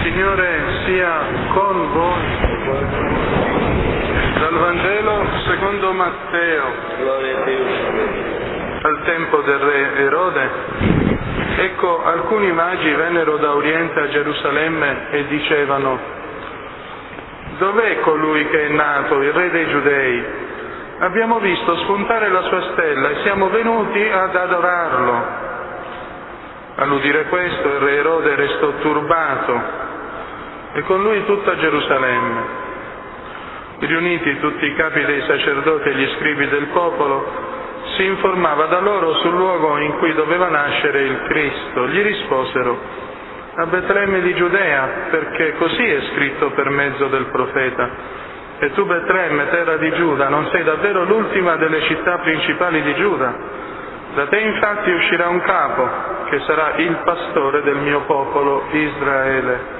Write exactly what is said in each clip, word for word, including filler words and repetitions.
Signore sia con voi. Dal Vangelo secondo Matteo. Al tempo del re Erode, ecco, alcuni magi vennero da Oriente a Gerusalemme e dicevano: dov'è colui che è nato, il re dei Giudei? Abbiamo visto spuntare la sua stella e siamo venuti ad adorarlo. All'udire questo, il re Erode restò turbato e con lui tutta Gerusalemme. Riuniti tutti i capi dei sacerdoti e gli scribi del popolo, si informava da loro sul luogo in cui doveva nascere il Cristo. Gli risposero: a Betlemme di Giudea, perché così è scritto per mezzo del profeta: e tu, Betlemme, terra di Giuda, non sei davvero l'ultima delle città principali di Giuda? Da te infatti uscirà un capo, che sarà il pastore del mio popolo Israele.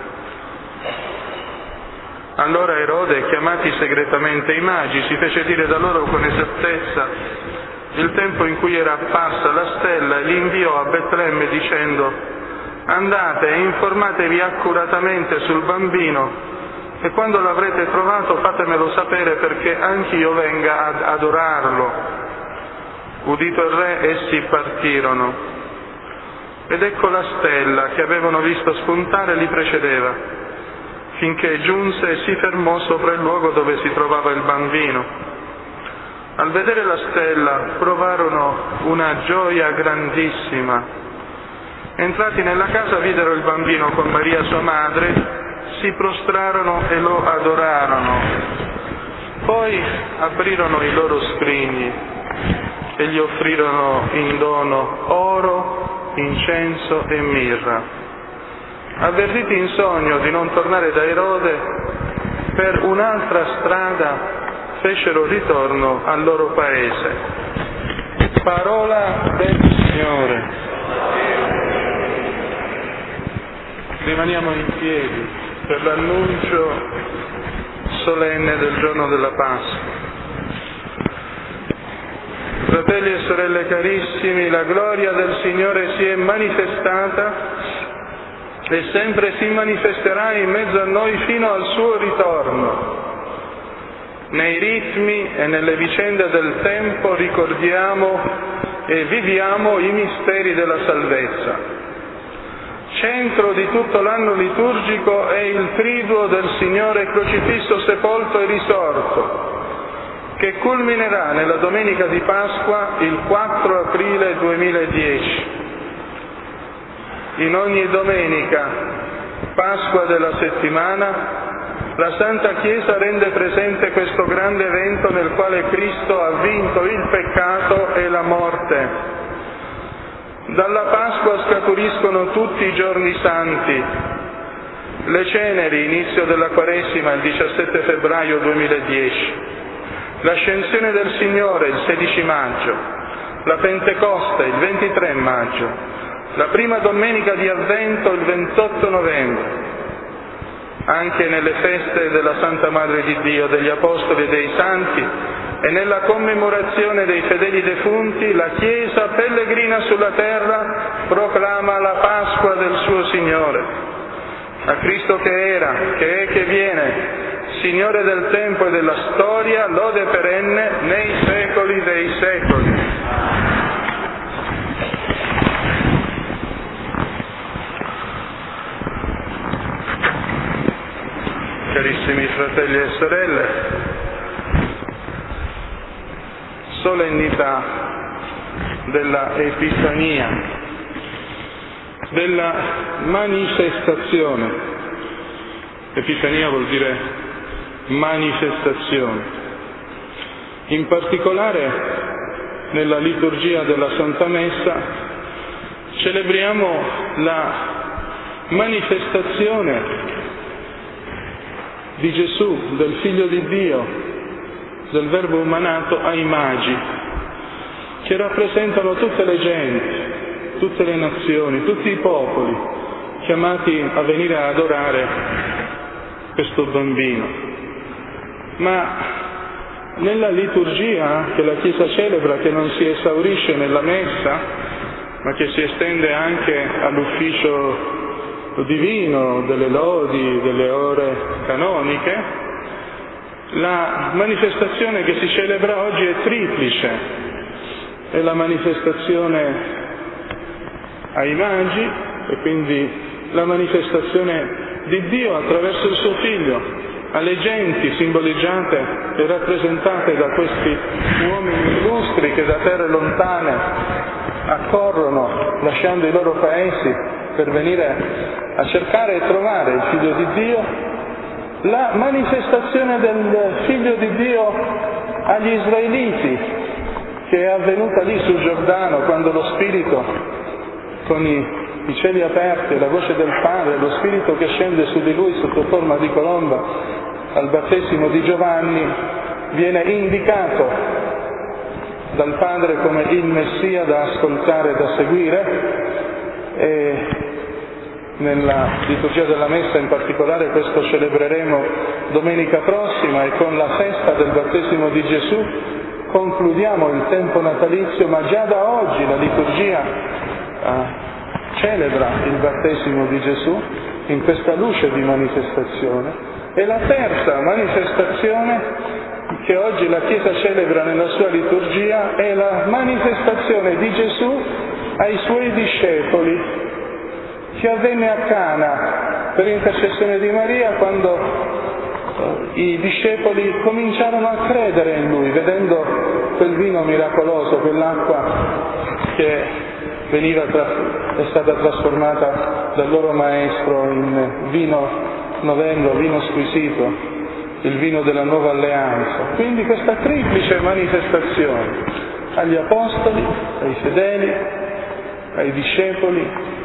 Allora Erode, chiamati segretamente i magi, si fece dire da loro con esattezza il tempo in cui era apparsa la stella e li inviò a Betlemme dicendo: andate e informatevi accuratamente sul bambino e quando l'avrete trovato fatemelo sapere perché anch'io venga ad adorarlo. Udito il re, essi partirono. Ed ecco la stella che avevano visto spuntare li precedeva, finché giunse e si fermò sopra il luogo dove si trovava il bambino. Al vedere la stella provarono una gioia grandissima. Entrati nella casa videro il bambino con Maria sua madre, si prostrarono e lo adorarono. Poi aprirono i loro scrigni e gli offrirono in dono oro, incenso e mirra. Avvertiti in sogno di non tornare da Erode, per un'altra strada fecero ritorno al loro paese. Parola del Signore. Rimaniamo in piedi per l'annuncio solenne del giorno della Pasqua. Fratelli e sorelle carissimi, la gloria del Signore si è manifestata e sempre si manifesterà in mezzo a noi fino al suo ritorno. Nei ritmi e nelle vicende del tempo ricordiamo e viviamo i misteri della salvezza. Centro di tutto l'anno liturgico è il triduo del Signore crocifisso, sepolto e risorto, che culminerà nella domenica di Pasqua il quattro aprile duemiladieci. In ogni domenica, Pasqua della settimana, la Santa Chiesa rende presente questo grande evento nel quale Cristo ha vinto il peccato e la morte. Dalla Pasqua scaturiscono tutti i giorni santi. Le ceneri, inizio della Quaresima, il diciassette febbraio duemiladieci. L'Ascensione del Signore, il sedici maggio. La Pentecoste, il ventitré maggio. La prima domenica di Avvento, il ventotto novembre. Anche nelle feste della Santa Madre di Dio, degli Apostoli e dei Santi e nella commemorazione dei fedeli defunti, la Chiesa pellegrina sulla terra proclama la Pasqua del suo Signore. A Cristo che era, che è, che viene, Signore del tempo e della storia, lode perenne nei secoli dei secoli. Carissimi fratelli e sorelle, solennità della Epifania, della manifestazione. Epifania vuol dire manifestazione. In particolare nella liturgia della Santa Messa celebriamo la manifestazione di Gesù, del Figlio di Dio, del Verbo umanato ai magi, che rappresentano tutte le genti, tutte le nazioni, tutti i popoli, chiamati a venire a adorare questo bambino. Ma nella liturgia che la Chiesa celebra, che non si esaurisce nella messa, ma che si estende anche all'ufficio divino, delle lodi, delle ore canoniche, la manifestazione che si celebra oggi è triplice. È la manifestazione ai magi, e quindi la manifestazione di Dio attraverso il suo Figlio, alle genti simboleggiate e rappresentate da questi uomini illustri che da terre lontane accorrono lasciando i loro paesi per venire a cercare e trovare il Figlio di Dio, la manifestazione del Figlio di Dio agli Israeliti, che è avvenuta lì sul Giordano, quando lo Spirito, con i, i cieli aperti e la voce del Padre, lo Spirito che scende su di lui sotto forma di colomba al battesimo di Giovanni, viene indicato dal Padre come il Messia da ascoltare e da seguire. E nella liturgia della Messa in particolare questo celebreremo domenica prossima, e con la festa del battesimo di Gesù concludiamo il tempo natalizio, ma già da oggi la liturgia eh, celebra il battesimo di Gesù in questa luce di manifestazione. E la terza manifestazione che oggi la Chiesa celebra nella sua liturgia è la manifestazione di Gesù ai suoi discepoli, che avvenne a Cana per intercessione di Maria, quando eh, i discepoli cominciarono a credere in Lui, vedendo quel vino miracoloso, quell'acqua che veniva tra- è stata trasformata dal loro maestro in vino novello, vino squisito, il vino della nuova alleanza. Quindi questa triplice manifestazione agli apostoli, ai fedeli, ai discepoli,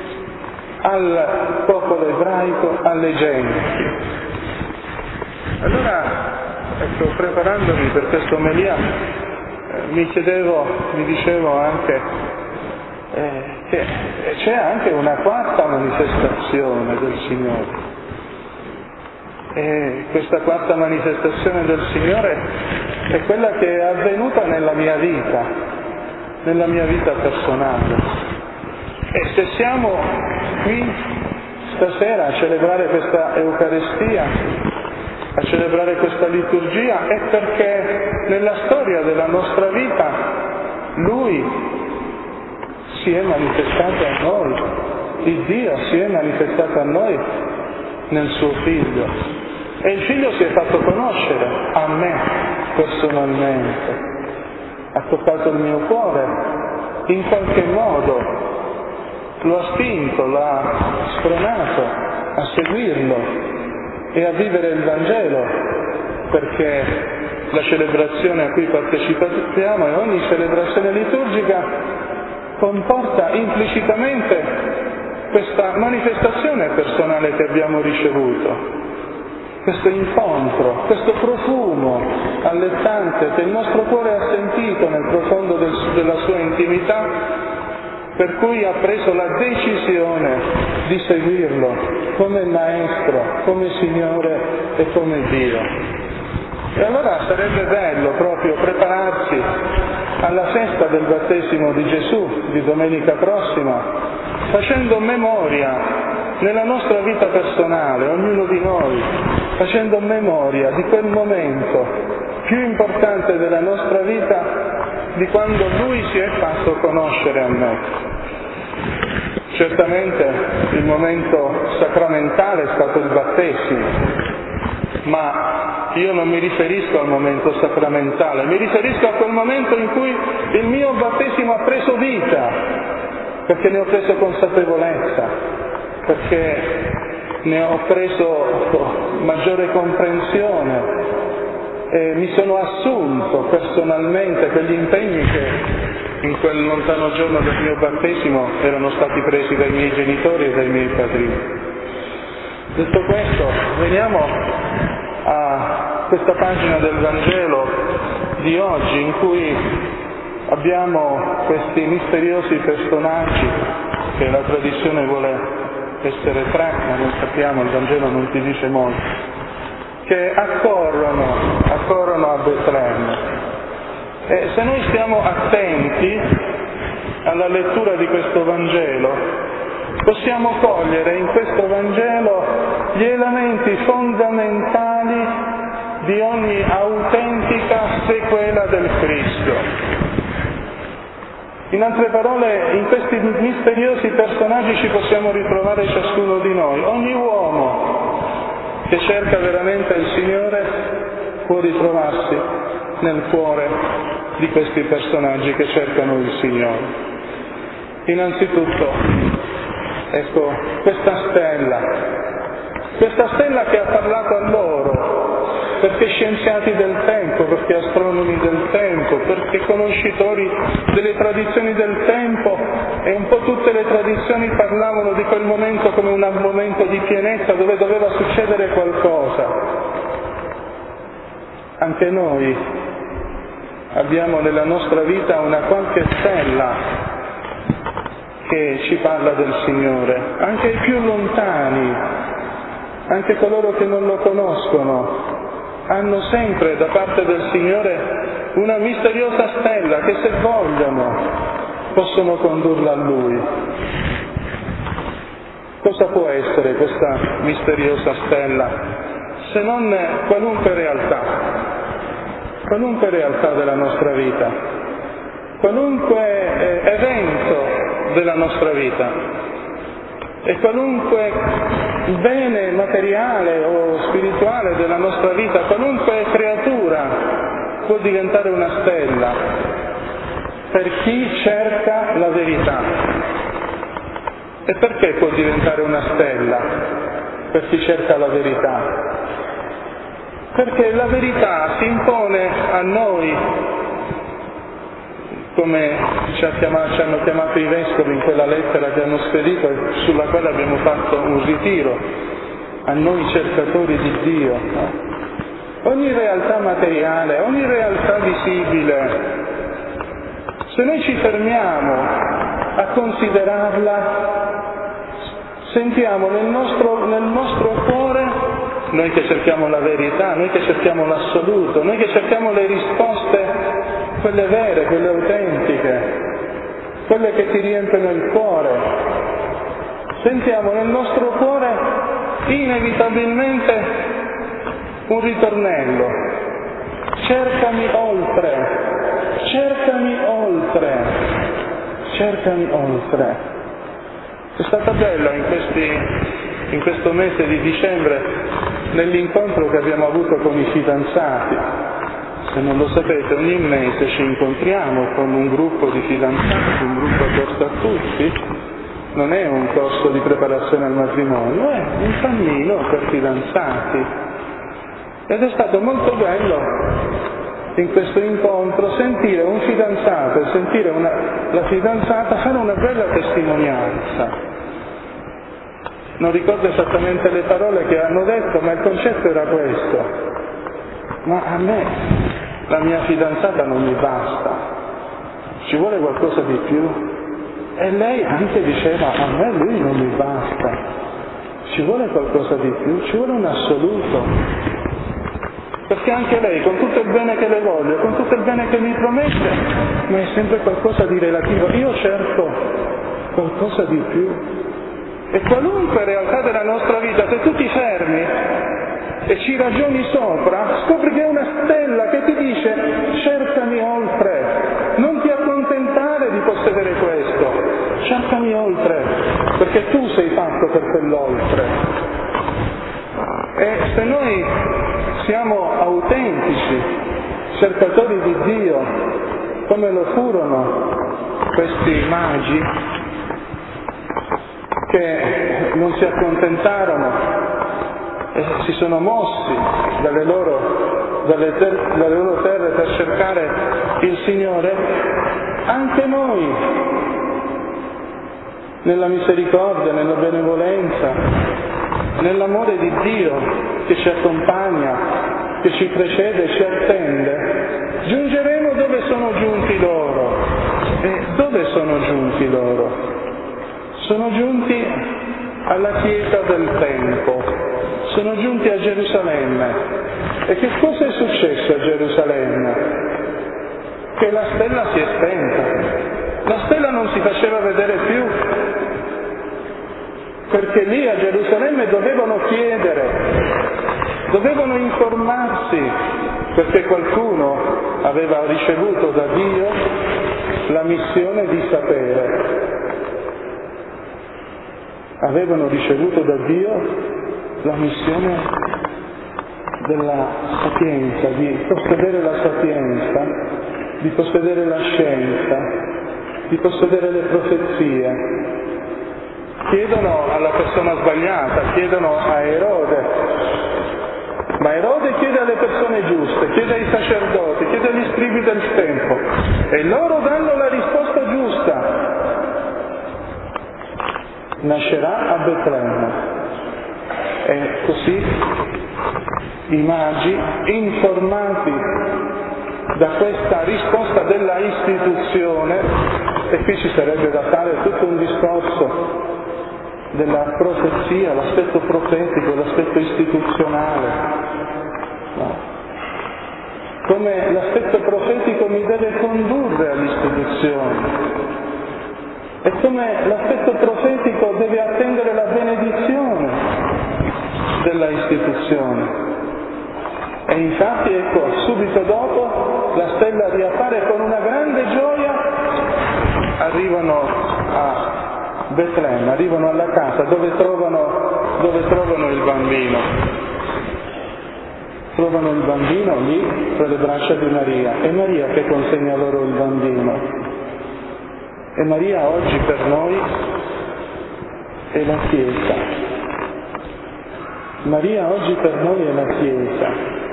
al popolo ebraico, alle genti. Allora, ecco, preparandomi per questa omelia, eh, mi chiedevo, mi dicevo anche eh, che c'è anche una quarta manifestazione del Signore. E questa quarta manifestazione del Signore è quella che è avvenuta nella mia vita, nella mia vita personale. E se siamo qui stasera a celebrare questa Eucaristia, a celebrare questa liturgia, è perché nella storia della nostra vita Lui si è manifestato a noi, il Dio si è manifestato a noi nel suo Figlio. E il Figlio si è fatto conoscere a me personalmente, ha toccato il mio cuore, in qualche modo lo ha spinto, l'ha spronato a seguirlo e a vivere il Vangelo, perché la celebrazione a cui partecipiamo e ogni celebrazione liturgica comporta implicitamente questa manifestazione personale che abbiamo ricevuto, questo incontro, questo profumo allettante che il nostro cuore ha sentito nel profondo del, della sua intimità, per cui ha preso la decisione di seguirlo come Maestro, come Signore e come Dio. E allora sarebbe bello proprio prepararsi alla festa del battesimo di Gesù di domenica prossima, facendo memoria nella nostra vita personale, ognuno di noi, facendo memoria di quel momento più importante della nostra vita, di quando Lui si è fatto conoscere a me. Certamente il momento sacramentale è stato il battesimo, ma io non mi riferisco al momento sacramentale, mi riferisco a quel momento in cui il mio battesimo ha preso vita, perché ne ho preso consapevolezza, perché ne ho preso maggiore comprensione e mi sono assunto personalmente quegli impegni che in quel lontano giorno del mio battesimo erano stati presi dai miei genitori e dai miei padrini. Detto questo, veniamo a questa pagina del Vangelo di oggi in cui abbiamo questi misteriosi personaggi che la tradizione vuole essere tre, ma noi sappiamo, il Vangelo non ti dice molto, che accorrono, accorrono a Betlemme. E se noi stiamo attenti alla lettura di questo Vangelo, possiamo cogliere in questo Vangelo gli elementi fondamentali di ogni autentica sequela del Cristo. In altre parole, in questi misteriosi personaggi ci possiamo ritrovare ciascuno di noi. Ogni uomo che cerca veramente il Signore può ritrovarsi nel cuore di questi personaggi che cercano il Signore. Innanzitutto, ecco, questa stella, questa stella che ha parlato a loro, perché scienziati del tempo, perché astronomi del tempo, perché conoscitori delle tradizioni del tempo, e un po' tutte le tradizioni parlavano di quel momento come un momento di pienezza dove doveva succedere qualcosa. Anche noi abbiamo nella nostra vita una qualche stella che ci parla del Signore, anche i più lontani, anche coloro che non lo conoscono, hanno sempre da parte del Signore una misteriosa stella che, se vogliono, possono condurla a Lui. Cosa può essere questa misteriosa stella se non qualunque realtà, qualunque realtà della nostra vita, qualunque eh, evento della nostra vita, e qualunque bene materiale o spirituale della nostra vita, qualunque creatura può diventare una stella per chi cerca la verità. E perché può diventare una stella per chi cerca la verità? Perché la verità si impone a noi, come ci, ha chiamato, ci hanno chiamato i vescovi in quella lettera che hanno spedito, sulla quale abbiamo fatto un ritiro, a noi cercatori di Dio. Ogni realtà materiale, ogni realtà visibile, se noi ci fermiamo a considerarla, sentiamo nel nostro, nel nostro cuore, noi che cerchiamo la verità, noi che cerchiamo l'assoluto, noi che cerchiamo le risposte, quelle vere, quelle autentiche, quelle che ti riempiono il cuore, sentiamo nel nostro cuore inevitabilmente un ritornello: cercami oltre, cercami oltre, cercami oltre. È stata bella in, questi, in questo mese di dicembre, nell'incontro che abbiamo avuto con i fidanzati. Se non lo sapete, ogni mese ci incontriamo con un gruppo di fidanzati, un gruppo aperto a tutti. Non è un corso di preparazione al matrimonio, è un cammino per fidanzati. Ed è stato molto bello in questo incontro sentire un fidanzato e sentire una, la fidanzata fare una bella testimonianza. Non ricordo esattamente le parole che hanno detto, ma il concetto era questo: ma a me la mia fidanzata non mi basta, ci vuole qualcosa di più. E lei anche diceva: a me lui non mi basta, ci vuole qualcosa di più, ci vuole un assoluto. Perché anche lei, con tutto il bene che le voglio, con tutto il bene che mi promette, ma è sempre qualcosa di relativo. Io cerco qualcosa di più. E qualunque realtà della nostra vita, se tu ti fermi e ci ragioni sopra, scopri che è una stella che ti dice: cercami oltre, non ti accontentare di possedere questo, cercami oltre, perché tu sei fatto per quell'oltre. E se noi siamo autentici cercatori di Dio, come lo furono questi magi che non si accontentarono e si sono mossi dalle loro, dalle ter- dalle loro terre per cercare il Signore, anche noi, nella misericordia, nella benevolenza, nell'amore di Dio che ci accompagna, che ci precede, ci attende, giungeremo dove sono giunti loro. E dove sono giunti loro? Sono giunti alla Chiesa del Tempo, sono giunti a Gerusalemme. E che cosa è successo a Gerusalemme? Che la stella si è spenta, la stella non si faceva vedere più. perché lì a Gerusalemme dovevano chiedere, dovevano informarsi, perché qualcuno aveva ricevuto da Dio la missione di sapere. Avevano ricevuto da Dio la missione della sapienza, di possedere la sapienza, di possedere la scienza, di possedere le profezie. Chiedono alla persona sbagliata, chiedono a Erode, ma Erode chiede alle persone giuste, chiede ai sacerdoti, chiede agli scribi del tempo, e loro danno la risposta giusta. Nascerà a Betlemme. E così i magi, informati da questa risposta della istituzione, e qui ci sarebbe da fare tutto un discorso della profezia, l'aspetto profetico, l'aspetto istituzionale, no. Come l'aspetto profetico mi deve condurre all'istituzione e come l'aspetto profetico deve attendere la benedizione della istituzione. E infatti, ecco, subito dopo la stella riappare con una grande gioia, arrivano a Betlemme, arrivano alla casa dove trovano, dove trovano il bambino. Trovano il bambino lì tra le braccia di Maria, è Maria che consegna loro il bambino. E Maria oggi per noi è la Chiesa. Maria oggi per noi è la Chiesa.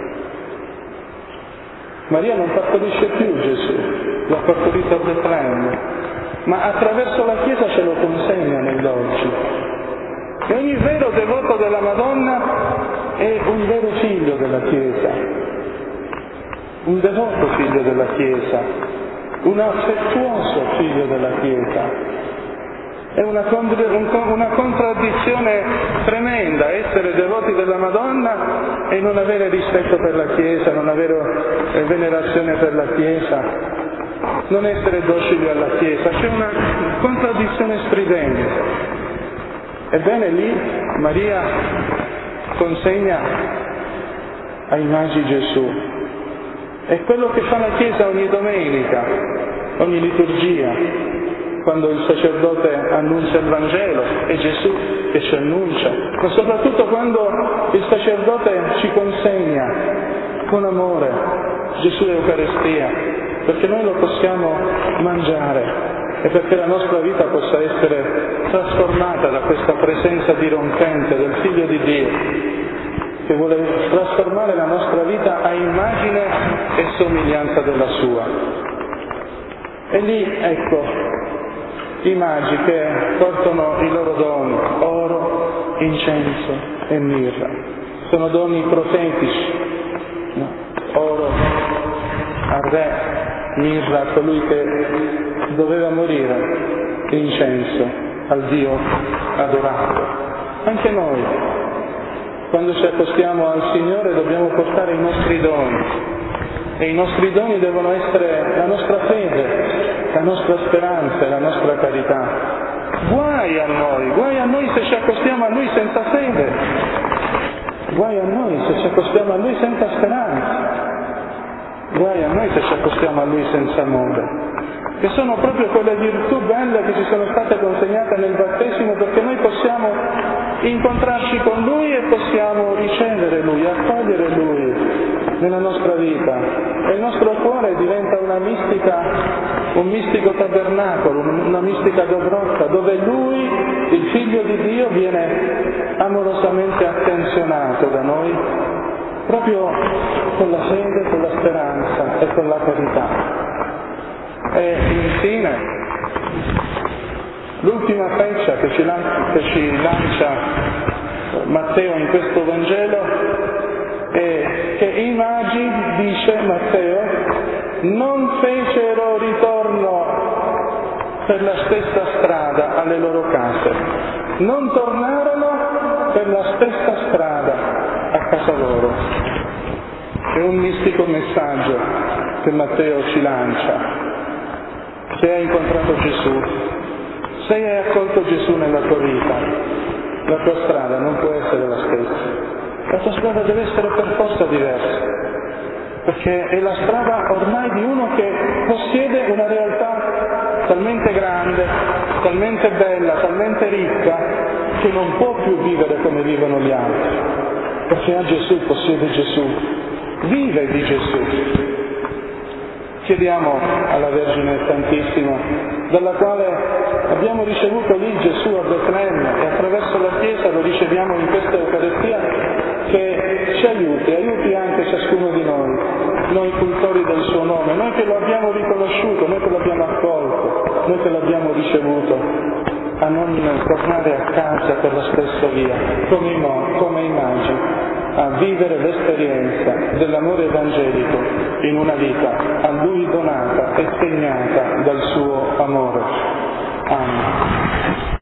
Maria non partorisce più Gesù, l'ha partorito a Betlemme, ma attraverso la Chiesa ce lo consegna nell'oggi. E ogni vero devoto della Madonna è un vero figlio della Chiesa, un devoto figlio della Chiesa, un affettuoso figlio della Chiesa. È una, una contraddizione tremenda essere devoti della Madonna e non avere rispetto per la Chiesa, non avere venerazione per la Chiesa, non essere docili alla Chiesa. C'è una contraddizione stridente. Ebbene lì Maria consegna ai magi Gesù. È quello che fa la Chiesa ogni domenica, ogni liturgia, quando il sacerdote annuncia il Vangelo, è Gesù che ci annuncia, ma soprattutto quando il sacerdote ci consegna con amore Gesù Eucaristia, perché noi lo possiamo mangiare e perché la nostra vita possa essere trasformata da questa presenza dirompente del Figlio di Dio, che vuole trasformare la nostra vita a immagine e somiglianza della sua. E lì, ecco, i magi che portano i loro doni, oro, incenso e mirra. Sono doni profetici, no? Oro al re, mirra a colui che doveva morire, incenso al Dio adorato. Anche noi, quando ci accostiamo al Signore, dobbiamo portare i nostri doni. E i nostri doni devono essere la nostra fede, la nostra speranza e la nostra carità. Guai a noi, guai a noi se ci accostiamo a Lui senza fede, guai a noi se ci accostiamo a Lui senza speranza, guai a noi se ci accostiamo a Lui senza amore, che sono proprio quelle virtù belle che ci sono state consegnate nel battesimo, perché noi possiamo incontrarci con Lui e possiamo ricevere Lui, accogliere Lui nella nostra vita, e il nostro cuore diventa una mistica, un mistico tabernacolo, una mistica dobrota, dove Lui, il Figlio di Dio, viene amorosamente attenzionato da noi, proprio con la fede, con la speranza e con la carità. E infine, l'ultima freccia che ci lancia, che ci lancia Matteo in questo Vangelo è che i magi, dice Matteo, non fecero ritorno per la stessa strada alle loro case, non tornarono per la stessa strada a casa loro. È un mistico messaggio che Matteo ci lancia. Se hai incontrato Gesù, se hai accolto Gesù nella tua vita, la tua strada non può essere la stessa. La tua strada deve essere per forza diversa, perché è la strada ormai di uno che possiede una realtà talmente grande, talmente bella, talmente ricca, che non può più vivere come vivono gli altri, perché ha Gesù, possiede Gesù, vive di Gesù. Chiediamo alla Vergine Santissima, dalla quale abbiamo ricevuto lì Gesù a Betlemme e attraverso la Chiesa lo riceviamo in questa Eucaristia, che ci aiuti, aiuti anche ciascuno di noi, noi cultori del suo nome, noi che lo abbiamo riconosciuto, noi che l'abbiamo accolto, noi che l'abbiamo ricevuto, a non tornare a casa per la stessa via, come i, mo- come i magi, a vivere l'esperienza dell'amore evangelico in una vita a Lui donata e segnata dal suo amore. Amen.